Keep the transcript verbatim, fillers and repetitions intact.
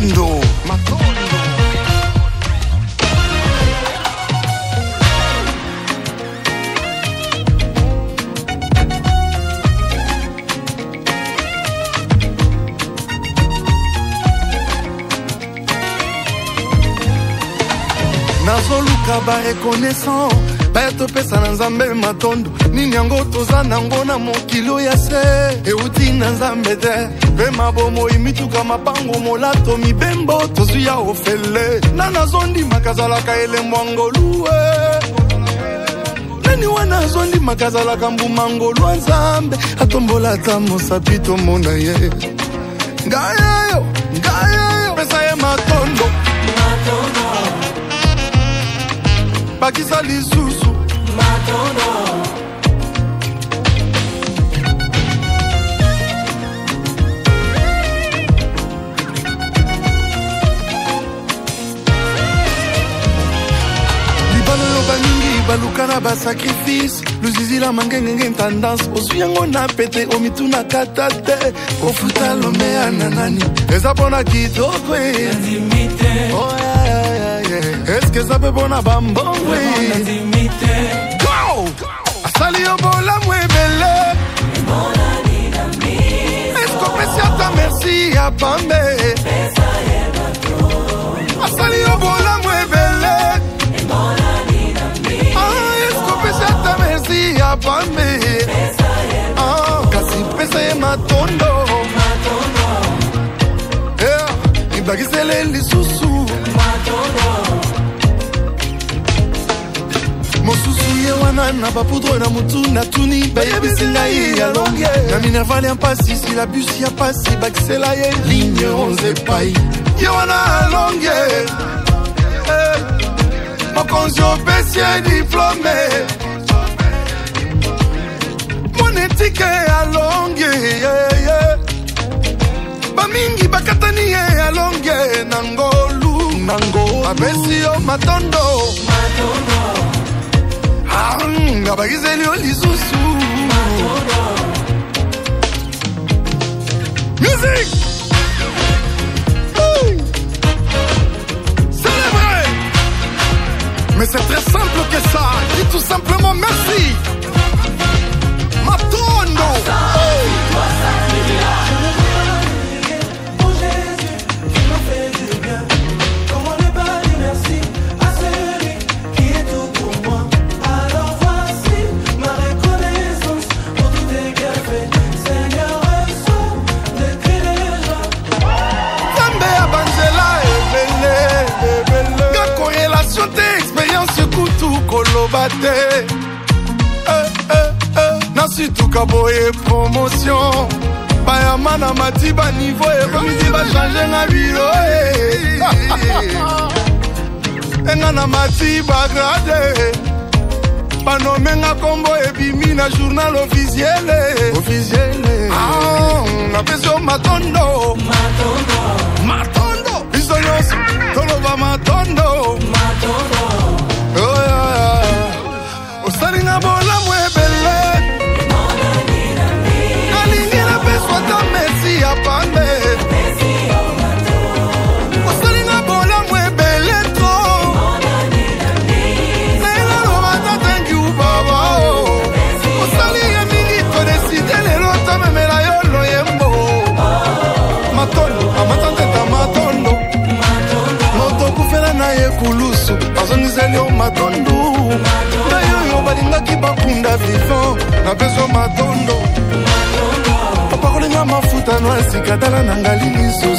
Matondo, Matondo. Nazoluka ba reconnaissant Bato pesa na nzambe matondo Nini yango toza nango na mokilo ya se Euti na nzambe te Pe mabomo imituka mapango molato mibembo Tozu ya ofele Na nazondi makazalaka ele mwangolue Nani wana zondi makazalaka mbumangolu nzambe Atombola tamo sapito mona ye Ngayeyo, ngayeyo Pesa ye matondo Matondo Bakisa lisusu Matondo Libano yoba mingi balukana ba sacrifice Luzizi la mangenge tendance Osuyango na pete omituna katate Ofuta lome ananani Eza bona kitokwe Nazimite Oh yeah yeah yeah Eske zape bona bambongwe Nazimite Go! Asali yo bola mwebele Bona nina mi Esko pesi ata merci ya pambe Pesa ye bato Asali yo bola mwebele Bona nina mi Ah, esko pesi ata merci ya pambe Pesa ye bato Ah, kasi pesa ye matondo Matondo Yeah, ibakisele lisusu Matondo Mosusu ye wana na bapudro na mutu na tuni Bayebisinga ye ya longue Na minervale en passi Si la bus ya passi Bakisela ye ligne onze pai Ye wana longue eh. Mokonzi opesie diplome Mon éthique ya longue yeah, yeah. Bamingi bakatani ye ya longue Nangolu Nangolu Abesi yo matondo Matondo Ngabagizeli olisusu Music hey. Célébrez. Mais c'est très simple que ça Dis tout simplement merci Matondo hey. Kolobate eh, eh, eh. Nasi tukaboye promotion Bayamana matiba niveau e komiti ba changer nga biro eh. Enga na matiba grade Banomenga kombo e bimi na journal officiel Officiel Ah, na peso matondo Matondo Matondo Bisonyos, toloba matondo Matondo Oh yeah, yeah. Osaringa bola mwebele Mona nina mi Nalingina peswa ta merci ya pande Merci yo mato Osaringa bola mwebele tro Mona nina mi Nela lo mata thank you baba Osaringa mingi to deside le rota memela yolo yembo Matondo, amatanteta matondo Matondo Moto kufela na ye kulusu Azonizeli o matondo Dayo yo balinga ki bakunda vivant Na beso matondo Papa kolenga mafuta no asika tala nangali liso